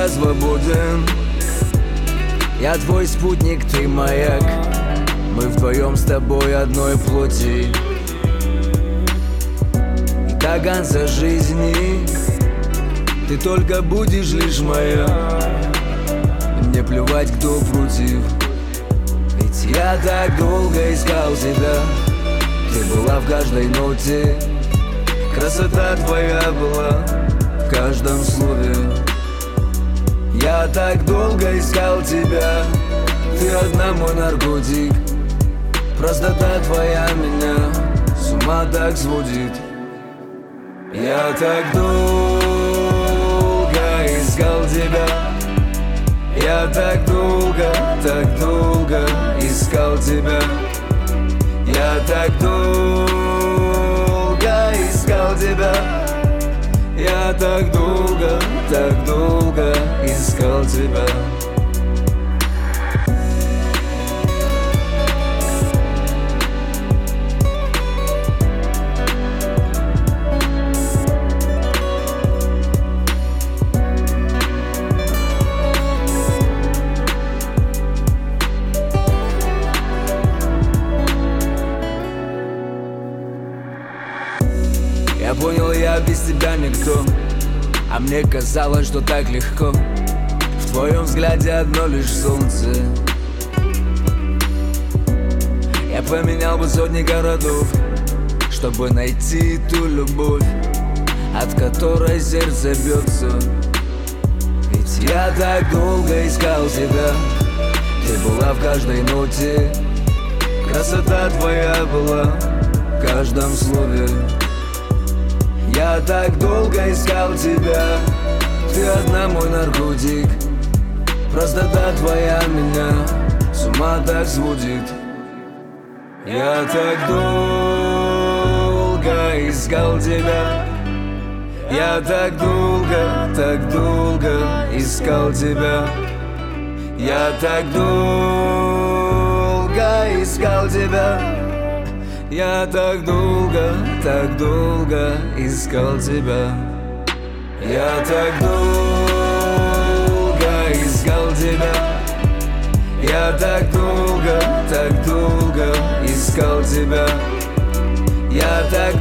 я свободен. Я твой спутник, ты маяк. Мы вдвоем с тобой одной плоти. И до конца жизни ты только будешь лишь моя. Мне плевать, кто против. Ведь я так долго искал тебя. Ты была в каждой ноте. Красота твоя была в каждом слове. Я так долго искал тебя. Ты одна мой наркотик. Простота твоя меня с ума так сводит. Я так долго искал тебя. Я так долго искал тебя. Я так долго искал тебя. Я так долго искал тебя. Я понял, я без тебя никто. А мне казалось, что так легко. В твоем взгляде одно лишь солнце. Я поменял бы сотни городов, чтобы найти ту любовь, от которой сердце бьется. Ведь я так долго искал тебя. Ты была в каждой ноте. Красота твоя была в каждом слове. Я так долго искал тебя. Ты одна мой наркотик. Простота твоя меня с ума так сводит. Я так долго искал тебя. Я так долго искал тебя. Я так долго искал тебя. Я так долго искал тебя. Я так долго искал тебя. Я так долго искал тебя. Я так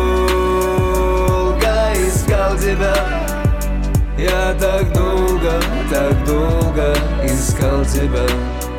долго искал тебя. Я так долго искал тебя.